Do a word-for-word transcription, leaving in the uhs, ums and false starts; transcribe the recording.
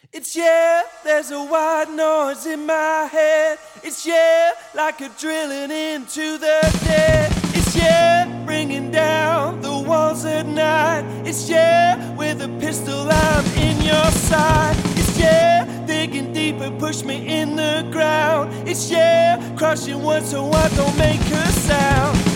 It's yeah, there's a white noise in my head. It's yeah, like a drilling into the dead. It's yeah, bringing down the walls at night. It's yeah, with a pistol I'm in your side. It's yeah, digging deeper, push me in the ground. It's yeah, crushing words so I don't make a sound.